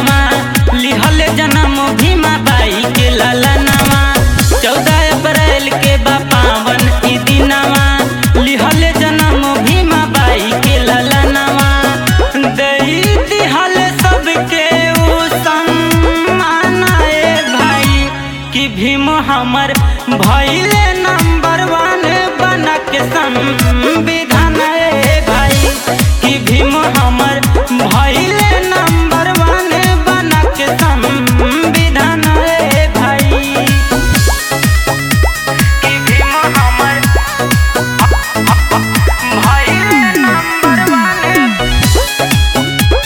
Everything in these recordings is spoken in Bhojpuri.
दिनवा लिहल जन्म भीमा बाई के ललनवा। 14 अप्रैल के बा पावन ई दिनवा लिहल जन्म भीमा बाई के ललनवा। दई दिहल सबके उ सम्मान भाई कि भीम हमर भइले नंबर 1 बना के संविधान भाई कि भीम हमर भइले नंबर 1 बना के संविधान भाई कि भीम हमर भइले नंबर 1।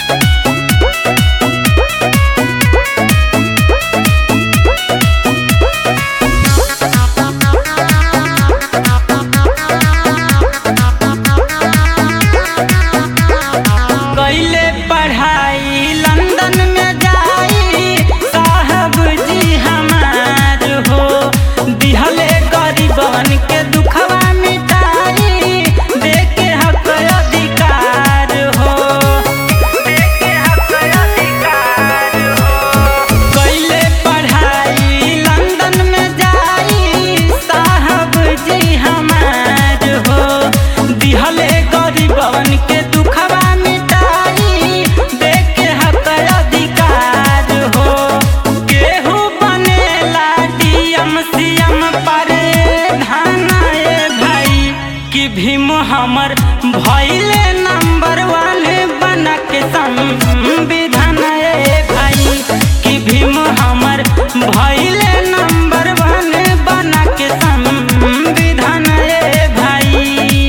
कैले पढ़ाई लंदन में जाई साहब जी हमार हो। दिहले गरीबन के दुखवा मिटाई देके हक अधिकार हो, देके हक अधिकार हो। कैले पढ़ाई लंदन में जाई साहब जी हमार हो। दिहले गरीबन के दुखवा मिटाई देके हक अधिकार हो। केहू बनेला डीएम सीएम प्रधान भाई कि भीम हमर भइले नंबर 1 बना के संविधान भाई कि भीम हमर भइले नंबर 1 बना के संविधान भाई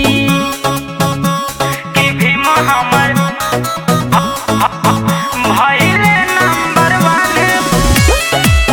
कि भीम हमर भइले नंबर 1।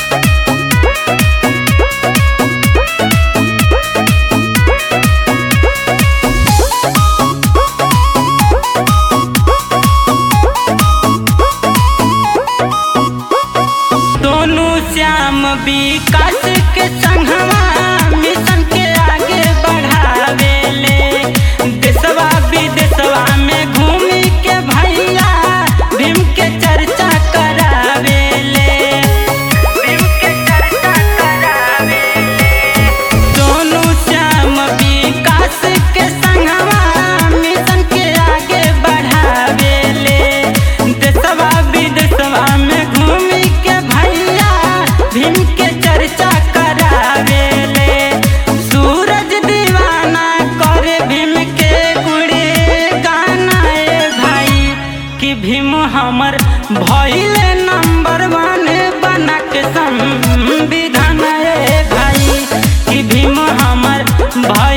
दोनों श्याम विकास के संघवा मिशन के आगे बढ़ावेले। देशवा विदेशवा में घूमी के भैया भीम के चर्चा करावेले, भीम के चर्चा करावेले। दोनों श्याम विकास के संघवा मिशन के आगे बढ़ावेले। देशवा विदेशवा में घूमी के भैया भीम के चर्चा करावेले। सूरज दीवाना करे भीम के गुणे गाना भाई कि भीम हमर भइले नंबर 1 बना के संविधान भाई कि भीम हमर